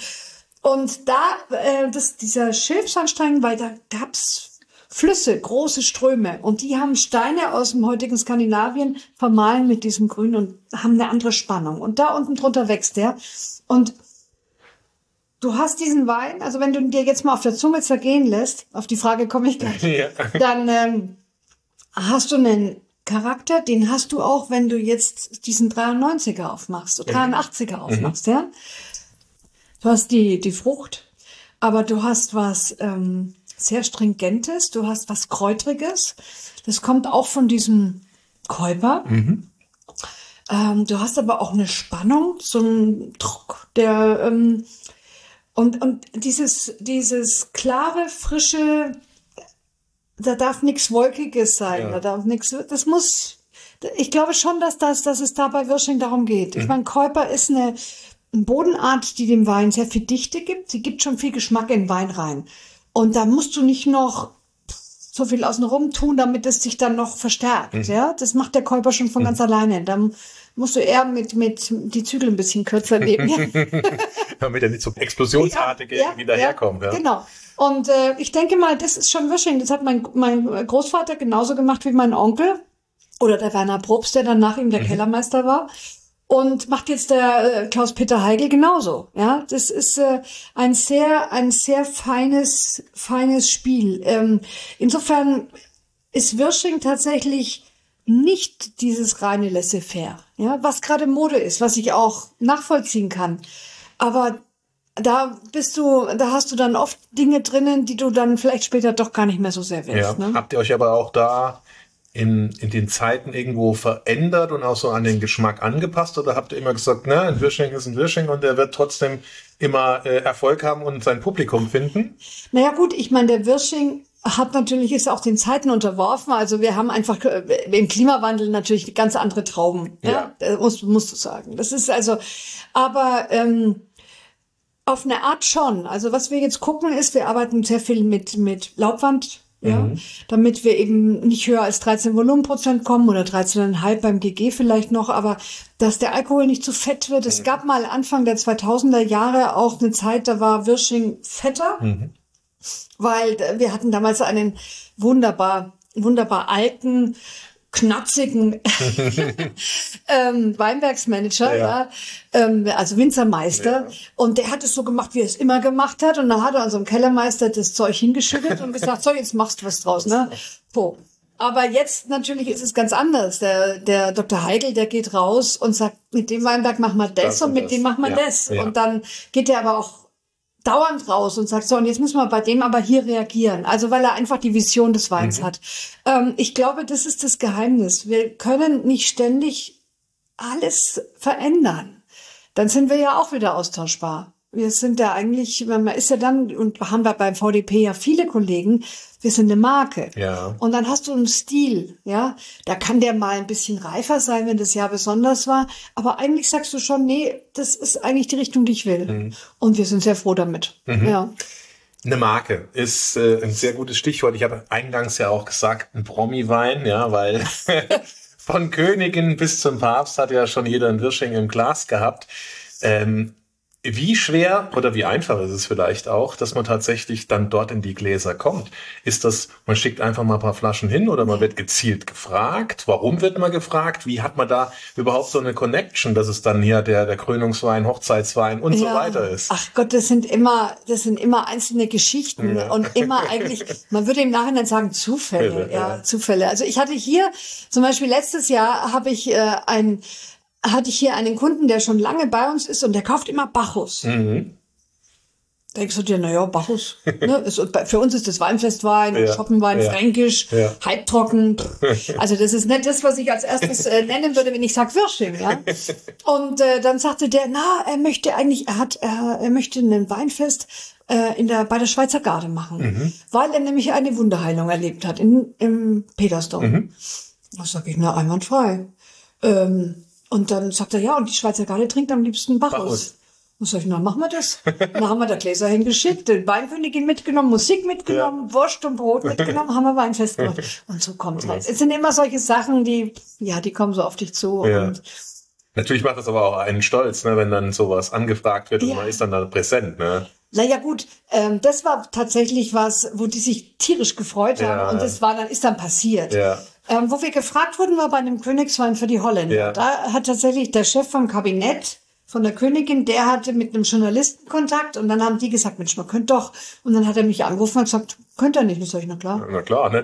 dieser Schilfsandstein, weil da gab's Flüsse, große Ströme und die haben Steine aus dem heutigen Skandinavien vermahlen mit diesem Grün und haben eine andere Spannung und da unten drunter wächst der und du hast diesen Wein, also wenn du dir jetzt mal auf der Zunge zergehen lässt, auf die Frage komme ich gleich, Ja. dann hast du einen Charakter, den hast du auch, wenn du jetzt diesen 93er aufmachst, oder 83er aufmachst, ja. Du hast die Frucht, aber du hast was sehr Stringentes, du hast was Kräutriges, das kommt auch von diesem Käuper. Du hast aber auch eine Spannung, so einen Druck, der und dieses klare, frische, da darf nichts Wolkiges sein, Ja. da darf nichts, ich glaube schon, dass es da bei Wirsching darum geht. Ich meine, Käuper ist eine Bodenart, die dem Wein sehr viel Dichte gibt. Sie gibt schon viel Geschmack in den Wein rein. Und da musst du nicht noch so viel außenrum tun, damit es sich dann noch verstärkt. Ja, das macht der Käuper schon von ganz alleine. Dann musst du eher mit die Zügel ein bisschen kürzer nehmen. Damit er nicht so explosionsartig wieder herkommt. Ja. Genau. Und ich denke mal, das ist schon Wirsching. Das hat mein Großvater genauso gemacht wie mein Onkel. Oder der Werner Probst, der dann nach ihm der Kellermeister war. Und macht jetzt der Klaus-Peter Heigl genauso. Ja, das ist ein sehr feines Spiel. Insofern ist Wirsching tatsächlich nicht dieses reine Laissez-faire, ja, was gerade Mode ist, was ich auch nachvollziehen kann. Aber da hast du dann oft Dinge drinnen, die du dann vielleicht später doch gar nicht mehr so sehr willst. Ja. Ne? Habt ihr euch aber auch da in den Zeiten irgendwo verändert und auch so an den Geschmack angepasst? Oder habt ihr immer gesagt, na, ein Wirsching ist ein Wirsching und der wird trotzdem immer Erfolg haben und sein Publikum finden? Naja gut, ich meine, der Wirsching ist auch den Zeiten unterworfen. Also wir haben einfach im Klimawandel natürlich ganz andere Trauben. Ja, musst du sagen. Das ist also, aber auf eine Art schon. Also was wir jetzt gucken ist, wir arbeiten sehr viel mit Laubwand. Ja, damit wir eben nicht höher als 13 Volumenprozent kommen oder 13,5 beim GG vielleicht noch, aber dass der Alkohol nicht zu fett wird. Es gab mal Anfang der 2000er Jahre auch eine Zeit, da war Wirsching fetter, weil wir hatten damals einen wunderbar alten, knatzigen Weinbergsmanager, also Winzermeister. Ja. Und der hat es so gemacht, wie er es immer gemacht hat. Und dann hat er unserem Kellermeister das Zeug hingeschüttet und gesagt, so, jetzt machst du was draus, ne? Po. Aber jetzt natürlich ist es ganz anders. Der Dr. Heigl, der geht raus und sagt, mit dem Weinberg machen wir das und mit dem machen wir das. Ja. Und dann geht er aber auch dauernd raus und sagt, so, und jetzt müssen wir bei dem aber hier reagieren. Also, weil er einfach die Vision des Weins hat. Ich glaube, das ist das Geheimnis. Wir können nicht ständig alles verändern. Dann sind wir ja auch wieder austauschbar. Wir sind ja eigentlich, man ist ja dann, und haben wir beim VDP ja viele Kollegen, wir sind eine Marke. Ja. Und dann hast du einen Stil, ja. Da kann der mal ein bisschen reifer sein, wenn das Jahr besonders war. Aber eigentlich sagst du schon, nee, das ist eigentlich die Richtung, die ich will. Und wir sind sehr froh damit. Ja. Eine Marke ist ein sehr gutes Stichwort. Ich habe eingangs ja auch gesagt, ein Promi-Wein, ja, weil von Königin bis zum Papst hat ja schon jeder ein Wirsching im Glas gehabt. Wie schwer oder wie einfach ist es vielleicht auch, dass man tatsächlich dann dort in die Gläser kommt? Ist das, man schickt einfach mal ein paar Flaschen hin oder man wird gezielt gefragt? Warum wird man gefragt? Wie hat man da überhaupt so eine Connection, dass es dann hier der Krönungswein, Hochzeitswein und so weiter ist? Ach Gott, das sind immer einzelne Geschichten und immer eigentlich, man würde im Nachhinein sagen Zufälle. Zufälle. Also ich hatte hier, zum Beispiel letztes Jahr hatte ich hier einen Kunden, der schon lange bei uns ist und der kauft immer Bacchus. Denkst du dir, naja, Bacchus. Ne? Für uns ist das Weinfestwein, Schoppenwein, Fränkisch, halbtrocken. Also das ist nicht das, was ich als erstes nennen würde, wenn ich sage Wirsching. Ja? Und dann sagte der, er möchte ein Weinfest bei der Schweizer Garde machen, weil er nämlich eine Wunderheilung erlebt hat im Petersdom. Da sage ich, einwandfrei. Und dann sagt er, ja, und die Schweizer Garde trinkt am liebsten Bacchus. Und sag ich, machen wir das. Dann haben wir da Gläser hingeschickt, den Weinkönigin mitgenommen, Musik mitgenommen, Wurst und Brot mitgenommen, haben wir Weinfest gemacht. Und so kommt halt. Es sind immer solche Sachen, die kommen so auf dich zu. Ja. Und natürlich macht das aber auch einen stolz, ne, wenn dann sowas angefragt wird und man ist dann da präsent. Ne? Naja gut, das war tatsächlich was, wo die sich tierisch gefreut haben und ist dann passiert. Ja. Wo wir gefragt wurden, war bei einem Königswein für die Holländer. Ja. Da hat tatsächlich der Chef vom Kabinett von der Königin, der hatte mit einem Journalisten Kontakt und dann haben die gesagt, Mensch, man könnte doch. Und dann hat er mich angerufen und gesagt, könnt ihr nicht? Und sag ich, na klar. Na klar, ne?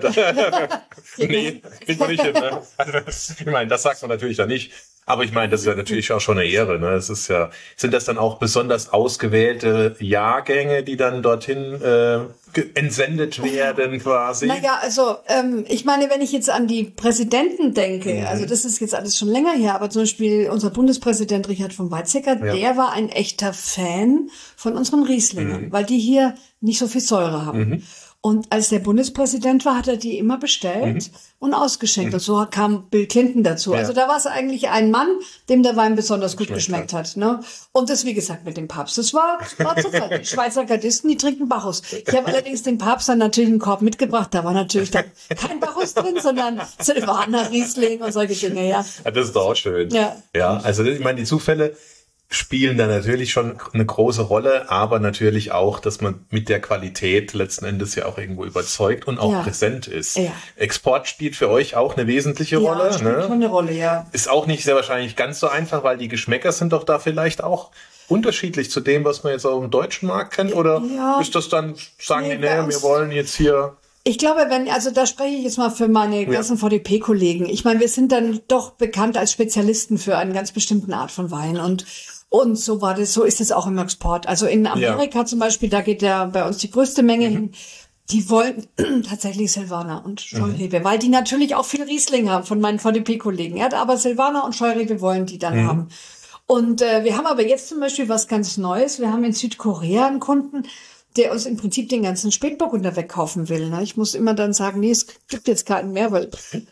Nee, kriegt man nicht hin, ne? Ich meine, das sagt man natürlich dann nicht. Aber ich meine, das ist ja natürlich auch schon eine Ehre, ne? Es ist ja, sind das dann auch besonders ausgewählte Jahrgänge, die dann dorthin entsendet werden quasi? Naja, also ich meine, wenn ich jetzt an die Präsidenten denke, also das ist jetzt alles schon länger her, aber zum Beispiel unser Bundespräsident Richard von Weizsäcker, der war ein echter Fan von unseren Rieslingen, weil die hier nicht so viel Säure haben. Und als der Bundespräsident war, hat er die immer bestellt und ausgeschenkt. Und so kam Bill Clinton dazu. Ja. Also da war es eigentlich ein Mann, dem der Wein besonders gut geschmeckt hat. Ne? Und das, wie gesagt, mit dem Papst. Das war Zufall. Die Schweizer Gardisten, die trinken Bacchus. Ich habe allerdings dem Papst dann natürlich einen Korb mitgebracht. Da war natürlich dann kein Bacchus drin, sondern Silvaner, Riesling und solche Dinge. Ja. Das ist doch auch schön. Ja, also ich meine, die Zufälle spielen da natürlich schon eine große Rolle, aber natürlich auch, dass man mit der Qualität letzten Endes ja auch irgendwo überzeugt und auch präsent ist. Ja. Export spielt für euch auch eine wesentliche Rolle. Spielt schon eine Rolle, ja. Ist auch nicht sehr wahrscheinlich ganz so einfach, weil die Geschmäcker sind doch da vielleicht auch unterschiedlich zu dem, was man jetzt auch im deutschen Markt kennt, oder ist das dann, sagen die, wir wollen jetzt hier... Ich glaube, da spreche ich jetzt mal für meine ganzen VDP-Kollegen. Ich meine, wir sind dann doch bekannt als Spezialisten für eine ganz bestimmte Art von Wein und so ist es auch im Export. Also in Amerika zum Beispiel, da geht bei uns die größte Menge hin. Die wollen tatsächlich Silvaner und Scheurebe, weil die natürlich auch viel Riesling haben von meinen VDP-Kollegen. Ja, aber Silvaner und Scheurebe wollen die dann haben. Und wir haben aber jetzt zum Beispiel was ganz Neues. Wir haben in Südkorea einen Kunden, der uns im Prinzip den ganzen Spätburgunder wegkaufen will. Ne? Ich muss immer dann sagen, nee, es gibt jetzt keinen mehr, weil...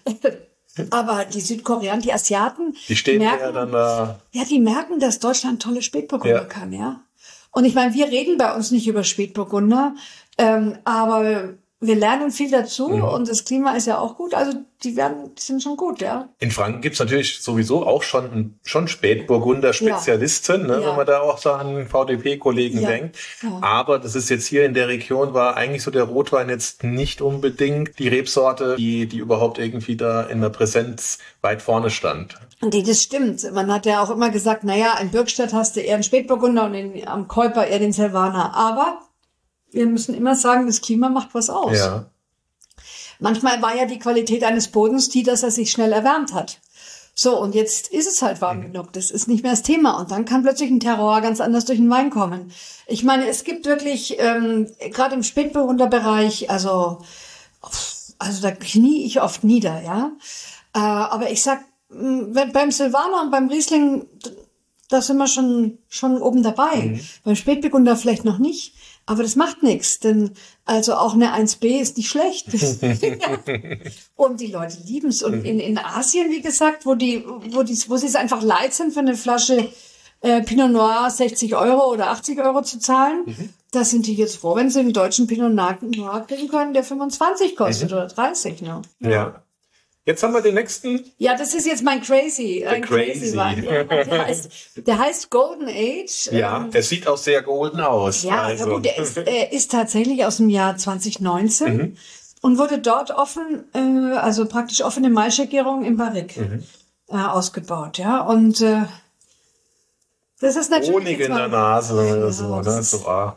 Aber die Südkoreaner, die Asiaten, die stehen ja dann da. Ja, die merken, dass Deutschland tolle Spätburgunder kann, ja. Und ich meine, wir reden bei uns nicht über Spätburgunder, aber wir lernen viel dazu und das Klima ist ja auch gut. Also die sind schon gut, ja. In Franken gibt's natürlich sowieso auch schon Spätburgunder-Spezialisten, wenn man da auch so an VDP-Kollegen denkt. Ja. Aber das ist jetzt hier in der Region, war eigentlich so der Rotwein jetzt nicht unbedingt die Rebsorte, die überhaupt irgendwie da in der Präsenz weit vorne stand. Nee, das stimmt. Man hat ja auch immer gesagt, in Bürgstedt hast du eher einen Spätburgunder und am Keuper eher den Silvaner. Aber wir müssen immer sagen, das Klima macht was aus. Ja. Manchmal war ja die Qualität eines Bodens die, dass er sich schnell erwärmt hat. So, und jetzt ist es halt warm genug. Das ist nicht mehr das Thema. Und dann kann plötzlich ein Terroir ganz anders durch den Wein kommen. Ich meine, es gibt wirklich, gerade im Spätburgunderbereich, also da knie ich oft nieder, ja. Aber ich sag, beim Silvaner und beim Riesling, da sind wir schon oben dabei. Beim Spätburgunder vielleicht noch nicht. Aber das macht nichts, denn also auch eine 1B ist nicht schlecht. Und die Leute lieben es. Und in Asien, wie gesagt, wo sie es einfach leid sind, für eine Flasche Pinot Noir 60 € oder 80 € zu zahlen, da sind die jetzt froh, wenn sie einen deutschen Pinot Noir kriegen können, der 25 kostet oder 30. Ne? Ja. Jetzt haben wir den nächsten. Ja, das ist jetzt mein Crazy Wein. Der heißt Golden Age. Ja, der sieht auch sehr golden aus. Ja, also. Gut, der ist tatsächlich aus dem Jahr 2019 und wurde dort also praktisch offene Maischegärung im Barrique ausgebaut. Ja, und das ist natürlich Honig in der Nase oder so. Das ist so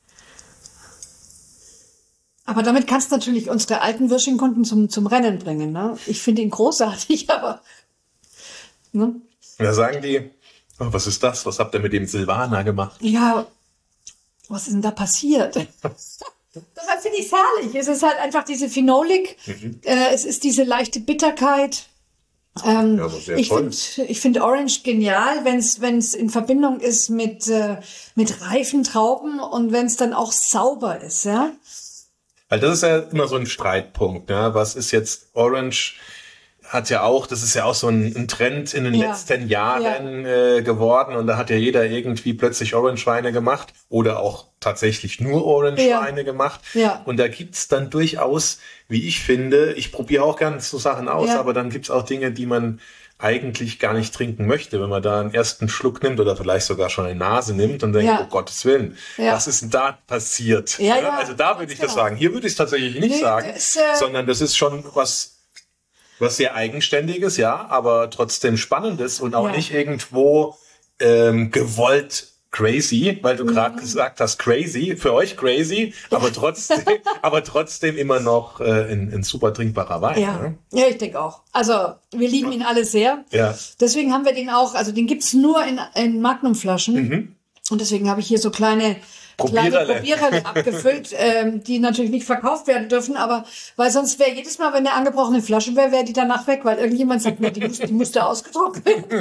Aber damit kannst du natürlich unsere alten Wirsching-Kunden zum Rennen bringen. Ne? Ich finde ihn großartig, aber... Ne? Da sagen die, was ist das? Was habt ihr mit dem Silvaner gemacht? Ja, was ist denn da passiert? Dabei finde ich es herrlich. Es ist halt einfach diese Phenolik, es ist diese leichte Bitterkeit. Aber sehr toll. Ich finde Orange genial, wenn es in Verbindung ist mit reifen Trauben und wenn es dann auch sauber ist, ja. Weil das ist ja immer so ein Streitpunkt, ne? Was ist jetzt Orange? Hat ja auch, das ist ja auch so ein Trend in den letzten Jahren geworden und da hat ja jeder irgendwie plötzlich Orange-Weine gemacht oder auch tatsächlich nur Orange-Weine gemacht. Ja. Und da gibt's dann durchaus, wie ich finde, ich probiere auch gerne so Sachen aus, aber dann gibt's auch Dinge, die man eigentlich gar nicht trinken möchte, wenn man da einen ersten Schluck nimmt oder vielleicht sogar schon eine Nase nimmt und denkt, oh Gottes Willen, was ist denn da passiert? Ja. Also da würde ich das sagen. Hier würde ich es tatsächlich nicht sagen, sondern das ist schon was sehr Eigenständiges, aber trotzdem Spannendes und auch nicht irgendwo gewollt crazy, weil du gerade gesagt hast, crazy, für euch crazy, aber trotzdem immer noch ein super trinkbarer Wein. Ja. Ne? Ja, ich denke auch. Also wir lieben ihn alle sehr. Ja. Deswegen haben wir den auch, also den gibt's nur in Magnumflaschen. Und deswegen habe ich hier so kleine Probiererle abgefüllt, die natürlich nicht verkauft werden dürfen, aber weil sonst wäre jedes Mal, wenn eine angebrochene Flasche wäre die danach weg, weil irgendjemand sagt, na, die musste ausgetrunken werden.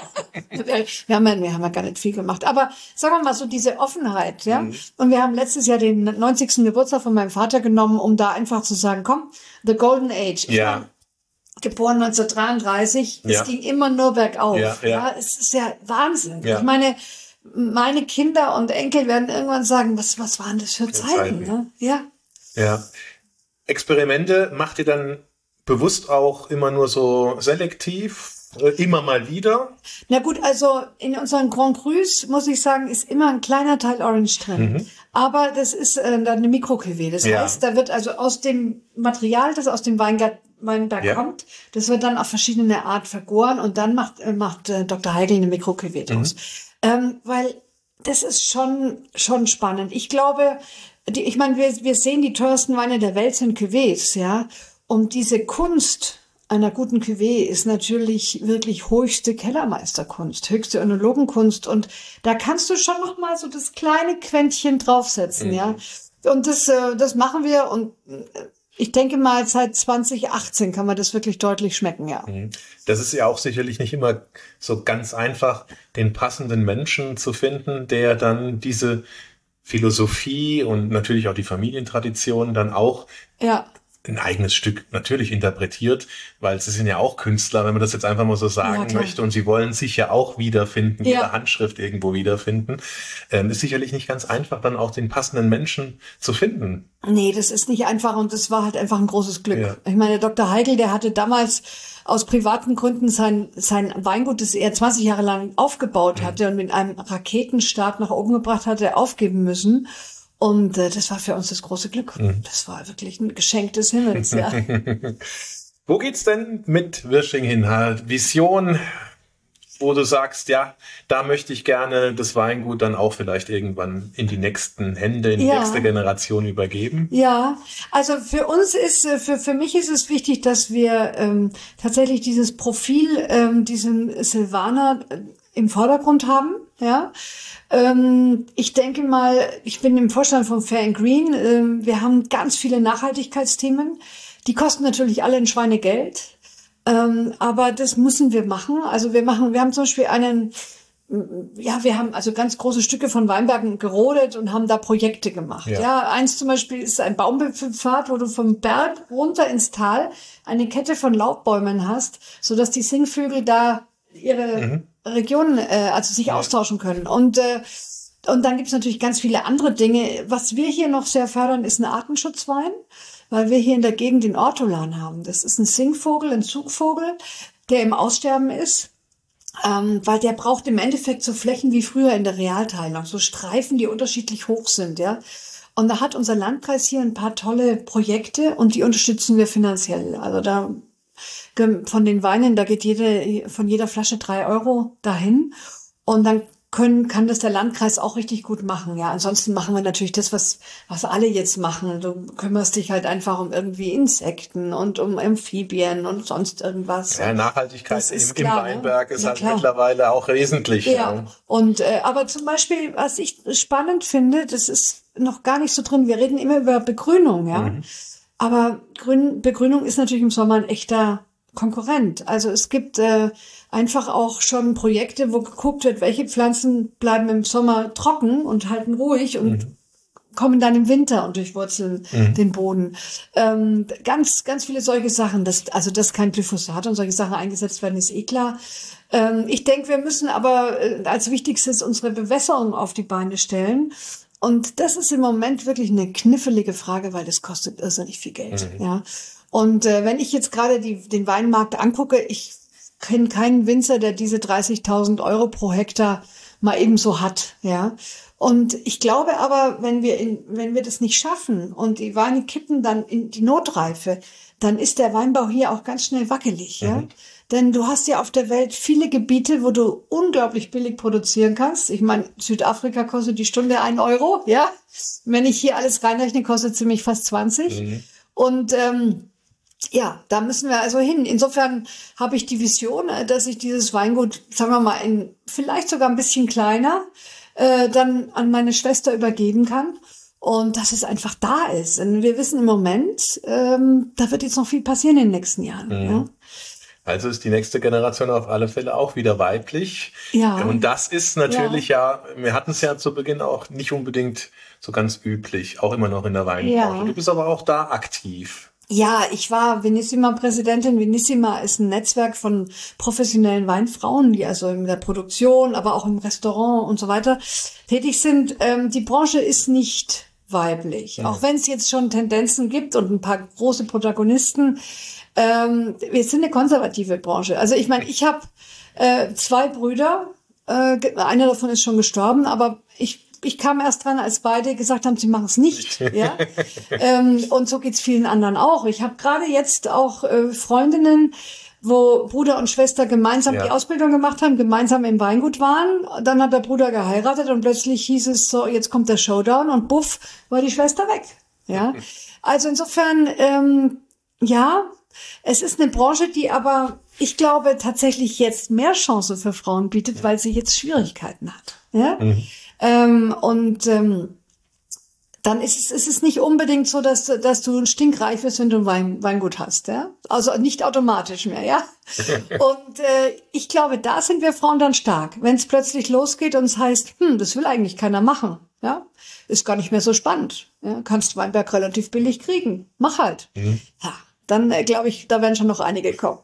wir haben ja gar nicht viel gemacht. Aber sagen wir mal so diese Offenheit, ja. Und wir haben letztes Jahr den 90. Geburtstag von meinem Vater genommen, um da einfach zu sagen, komm, the golden age. Ich mein, geboren 1933, es ging immer nur bergauf. Ja, es ist ja Wahnsinn. Ich meine Kinder und Enkel werden irgendwann sagen, was waren das für Zeiten, ne? Ja. Experimente macht ihr dann bewusst auch immer nur so selektiv, immer mal wieder? Na gut, also in unseren Grand Crus, muss ich sagen, ist immer ein kleiner Teil Orange drin. Aber das ist dann eine Mikro-Cuvée. Das heißt, da wird also aus dem Material, das aus dem Weinberg kommt, das wird dann auf verschiedene Art vergoren und dann macht Dr. Heigl eine Mikro-Cuvée draus. Weil das ist schon spannend. Ich glaube, ich meine, wir sehen, die teuersten Weine der Welt sind Cuvées, ja. Und diese Kunst einer guten Cuvée ist natürlich wirklich höchste Kellermeisterkunst, höchste Önologenkunst. Und da kannst du schon noch mal so das kleine Quäntchen draufsetzen, ja. Und das machen wir und ich denke mal, seit 2018 kann man das wirklich deutlich schmecken, ja. Das ist ja auch sicherlich nicht immer so ganz einfach, den passenden Menschen zu finden, der dann diese Philosophie und natürlich auch die Familientradition dann auch ein eigenes Stück natürlich interpretiert, weil sie sind ja auch Künstler, wenn man das jetzt einfach mal so sagen möchte, und sie wollen sich ja auch wiederfinden, ihre Handschrift irgendwo wiederfinden. Ist sicherlich nicht ganz einfach, dann auch den passenden Menschen zu finden. Nee, das ist nicht einfach und das war halt einfach ein großes Glück. Ja. Ich meine, Dr. Heigl, der hatte damals aus privaten Gründen sein Weingut, das er 20 Jahre lang aufgebaut hatte und mit einem Raketenstart nach oben gebracht hatte, aufgeben müssen. Und das war für uns das große Glück. Das war wirklich ein Geschenk des Himmels, ja. Wo geht's denn mit Wirsching hin? Halt Vision, wo du sagst, ja, da möchte ich gerne das Weingut dann auch vielleicht irgendwann in die nächsten Hände, in die nächste Generation übergeben? Ja, also für uns ist, für mich ist es wichtig, dass wir tatsächlich dieses Profil, diesen Silvaner im Vordergrund haben, ja. Ich denke mal, ich bin im Vorstand von Fair & Green. Wir haben ganz viele Nachhaltigkeitsthemen. Die kosten natürlich alle ein Schweinegeld. Aber das müssen wir machen. Also wir haben zum Beispiel wir haben also ganz große Stücke von Weinbergen gerodet und haben da Projekte gemacht. Ja, eins zum Beispiel ist ein Baumpfad, wo du vom Berg runter ins Tal eine Kette von Laubbäumen hast, sodass die Singvögel da ihre Regionen, also sich austauschen können. Und dann gibt's natürlich ganz viele andere Dinge. Was wir hier noch sehr fördern, ist ein Artenschutzwein, weil wir hier in der Gegend den Ortolan haben. Das ist ein Singvogel, ein Zugvogel, der im Aussterben ist, weil der braucht im Endeffekt so Flächen wie früher in der Realteilung, so Streifen, die unterschiedlich hoch sind, ja. Und da hat unser Landkreis hier ein paar tolle Projekte und die unterstützen wir finanziell. Also da von den Weinen, da geht von jeder Flasche 3 € dahin. Und dann kann das der Landkreis auch richtig gut machen. Ja, ansonsten machen wir natürlich das, was alle jetzt machen. Du kümmerst dich halt einfach um irgendwie Insekten und um Amphibien und sonst irgendwas. Ja, Nachhaltigkeit im klar, Weinberg ist ja, halt klar. mittlerweile auch wesentlich. Ja, und aber zum Beispiel, was ich spannend finde, das ist noch gar nicht so drin. Wir reden immer über Begrünung, ja. Aber Begrünung ist natürlich im Sommer ein echter Konkurrent. Also es gibt einfach auch schon Projekte, wo geguckt wird, welche Pflanzen bleiben im Sommer trocken und halten ruhig und kommen dann im Winter und durchwurzeln den Boden. Ganz, ganz viele solche Sachen, dass kein Glyphosat und solche Sachen eingesetzt werden, ist klar. Ich denke, wir müssen aber als Wichtigstes unsere Bewässerung auf die Beine stellen. Und das ist im Moment wirklich eine knifflige Frage, weil das kostet irrsinnig viel Geld. Ja. Und wenn ich jetzt gerade den Weinmarkt angucke, ich kenne keinen Winzer, der diese 30.000 Euro pro Hektar mal eben so hat. Ja. Und ich glaube aber, wenn wir das nicht schaffen und die Weine kippen dann in die Notreife, dann ist der Weinbau hier auch ganz schnell wackelig. Ja. Denn du hast ja auf der Welt viele Gebiete, wo du unglaublich billig produzieren kannst. Ich meine, Südafrika kostet die Stunde 1 Euro, ja. Wenn ich hier alles reinrechne, kostet es ziemlich fast 20. Und ja, da müssen wir also hin. Insofern habe ich die Vision, dass ich dieses Weingut, sagen wir mal, vielleicht sogar ein bisschen kleiner, dann an meine Schwester übergeben kann. Und dass es einfach da ist. Und wir wissen im Moment, da wird jetzt noch viel passieren in den nächsten Jahren. Ja. Also ist die nächste Generation auf alle Fälle auch wieder weiblich. Ja. Und das ist natürlich wir hatten es ja zu Beginn auch nicht unbedingt so ganz üblich, auch immer noch in der Weinbranche. Ja. Du bist aber auch da aktiv. Ja, ich war Vinissima-Präsidentin. Vinissima ist ein Netzwerk von professionellen Weinfrauen, die also in der Produktion, aber auch im Restaurant und so weiter tätig sind. Die Branche ist nicht weiblich, auch wenn es jetzt schon Tendenzen gibt und ein paar große Protagonisten. Wir sind eine konservative Branche. Also ich meine, ich habe 2 Brüder, einer davon ist schon gestorben, aber ich kam erst dran, als beide gesagt haben, sie machen es nicht. Ja? Und so geht's vielen anderen auch. Ich habe gerade jetzt auch Freundinnen, wo Bruder und Schwester gemeinsam die Ausbildung gemacht haben, gemeinsam im Weingut waren. Dann hat der Bruder geheiratet und plötzlich hieß es so, jetzt kommt der Showdown und buff, war die Schwester weg. Ja, also insofern, es ist eine Branche, die aber, ich glaube, tatsächlich jetzt mehr Chancen für Frauen bietet, weil sie jetzt Schwierigkeiten hat. Ja? Dann ist es nicht unbedingt so, dass du stinkreich wirst, wenn du ein Weingut hast. Ja? Also nicht automatisch mehr. Ja. Und ich glaube, da sind wir Frauen dann stark. Wenn es plötzlich losgeht und es heißt, das will eigentlich keiner machen. Ja, ist gar nicht mehr so spannend. Ja? Kannst Weinberg relativ billig kriegen. Mach halt. Ja. Dann glaube ich, da werden schon noch einige kommen.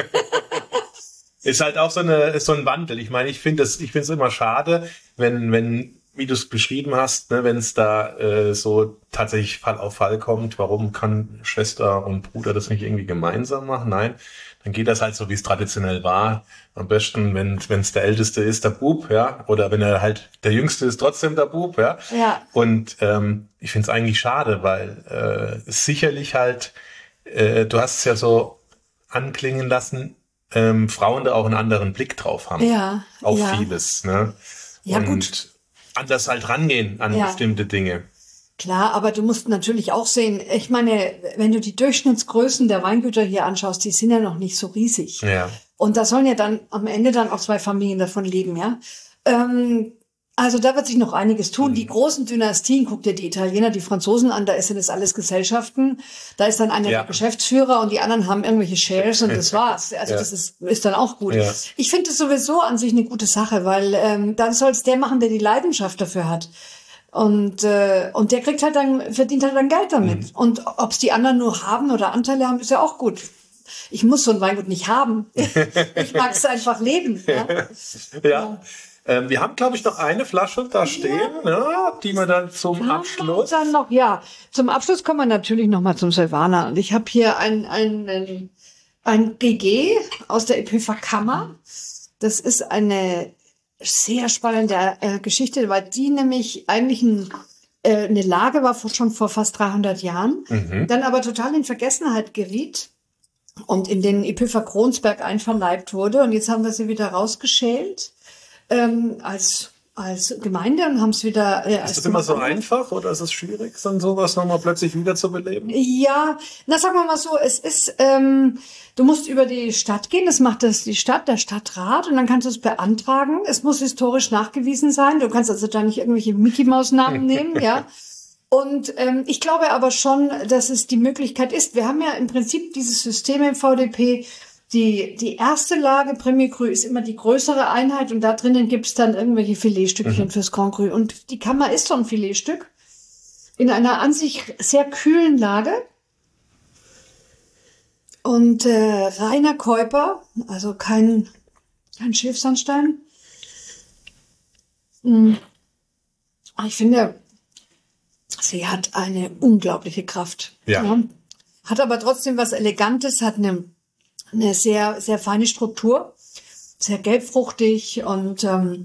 Ist halt auch so ein Wandel. Ich meine, ich finde es immer schade, wenn wie du es beschrieben hast, ne, wenn es da so tatsächlich Fall auf Fall kommt, warum kann Schwester und Bruder das nicht irgendwie gemeinsam machen? Nein, dann geht das halt so, wie es traditionell war. Am besten, wenn es der Älteste ist, der Bub, ja, oder wenn er halt der Jüngste ist, trotzdem der Bub, ja. Und ich finde es eigentlich schade, weil sicherlich halt du hast es ja so anklingen lassen, Frauen da auch einen anderen Blick drauf haben. Auf vieles. Ne? Ja, und gut. Anders halt rangehen an bestimmte Dinge. Klar, aber du musst natürlich auch sehen, ich meine, wenn du die Durchschnittsgrößen der Weingüter hier anschaust, die sind ja noch nicht so riesig. Ja. Und da sollen ja dann am Ende dann auch 2 Familien davon leben, ja. Also da wird sich noch einiges tun. Die großen Dynastien, guck dir die Italiener, die Franzosen an, da sind das alles Gesellschaften. Da ist dann einer der Geschäftsführer und die anderen haben irgendwelche Shares und das war's. Also das ist dann auch gut. Ja. Ich finde es sowieso an sich eine gute Sache, weil dann soll es der machen, der die Leidenschaft dafür hat. Und der kriegt halt verdient halt dann Geld damit. Und ob es die anderen nur haben oder Anteile haben, ist ja auch gut. Ich muss so ein Weingut nicht haben. Ich mag es einfach leben. Ja. Wir haben, glaube ich, noch eine Flasche da stehen, die wir dann zum Abschluss. Zum Abschluss kommen wir natürlich noch mal zum Silvaner. Und ich habe hier ein GG aus der Epipha Kammer. Das ist eine sehr spannende Geschichte, weil die nämlich eigentlich eine Lage war schon vor fast 300 Jahren, dann aber total in Vergessenheit geriet und in den Epipha Kronsberg einverleibt wurde. Und jetzt haben wir sie wieder rausgeschält. Als als Gemeinde und haben es wieder. Ist das immer so einfach oder ist es schwierig, dann sowas nochmal plötzlich wieder zu beleben? Ja, na sagen wir mal so, es ist, du musst über die Stadt gehen, das macht die Stadt, der Stadtrat, und dann kannst du es beantragen. Es muss historisch nachgewiesen sein. Du kannst also da nicht irgendwelche Mickey-Maus-Namen nehmen, ja. Und ich glaube aber schon, dass es die Möglichkeit ist. Wir haben ja im Prinzip dieses System im VDP. Die erste Lage Premier Cru ist immer die größere Einheit und da drinnen gibt es dann irgendwelche Filetstückchen fürs Grand Cru. Und die Kammer ist so ein Filetstück in einer an sich sehr kühlen Lage. Und reiner Keuper, also kein Schilfsandstein. Ich finde, sie hat eine unglaubliche Kraft. Ja. Hat aber trotzdem was Elegantes, hat eine sehr, sehr feine Struktur, sehr gelbfruchtig und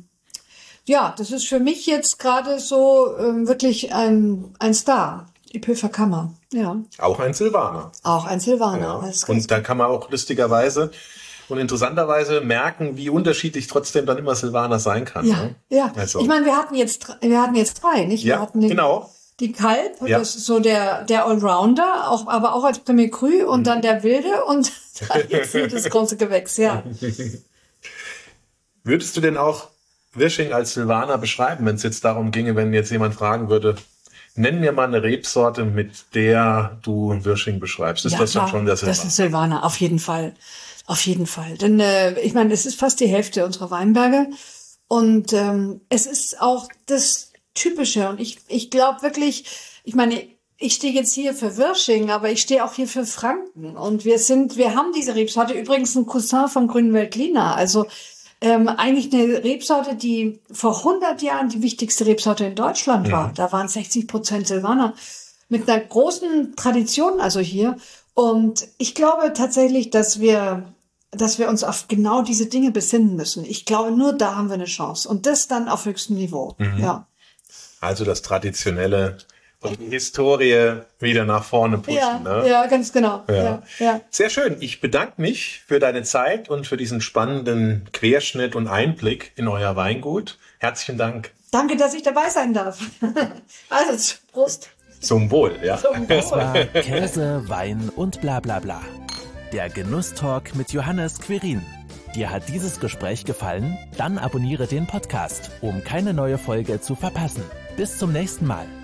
ja, das ist für mich jetzt gerade so wirklich ein Star, die Pöfer Kammer. Ja. Auch ein Silvaner. Auch ein Silvaner. Ja. Und da kann man auch lustigerweise und interessanterweise merken, wie unterschiedlich trotzdem dann immer Silvaner sein kann. Ja, ne? ja. Also. Ich meine, wir hatten jetzt 3, nicht? Ja, wir hatten genau. Die Kalb, Ja. das ist so der Allrounder, aber auch als Premier Cru und dann der Wilde und dann jetzt das große Gewächs, ja. Würdest du denn auch Wirsching als Silvaner beschreiben, wenn es jetzt darum ginge, wenn jetzt jemand fragen würde, nenn mir mal eine Rebsorte, mit der du Wirsching beschreibst. Ist Ja, das dann klar, schon der Silvaner? Das ist Silvaner, auf jeden Fall. Auf jeden Fall. Denn ich meine, es ist fast die Hälfte unserer Weinberge und es ist auch das Typische. Und ich glaube wirklich, ich meine, ich stehe jetzt hier für Wirsching, aber ich stehe auch hier für Franken. Und wir haben diese Rebsorte, übrigens ein Cousin vom Grünen Veltliner. Also eigentlich eine Rebsorte, die vor 100 Jahren die wichtigste Rebsorte in Deutschland war. Da waren 60% Silvaner mit einer großen Tradition, also hier. Und ich glaube tatsächlich, dass wir uns auf genau diese Dinge besinnen müssen. Ich glaube, nur da haben wir eine Chance. Und das dann auf höchstem Niveau. Ja. Also das Traditionelle und die Historie wieder nach vorne pushen. Ja, ne? ja, ganz genau. Ja. Ja. Sehr schön. Ich bedanke mich für deine Zeit und für diesen spannenden Querschnitt und Einblick in euer Weingut. Herzlichen Dank. Danke, dass ich dabei sein darf. Also, Prost. Zum Wohl. Ja. Das war Käse, Wein und bla bla bla. Der Genusstalk mit Johannes Quirin. Dir hat dieses Gespräch gefallen? Dann abonniere den Podcast, um keine neue Folge zu verpassen. Bis zum nächsten Mal.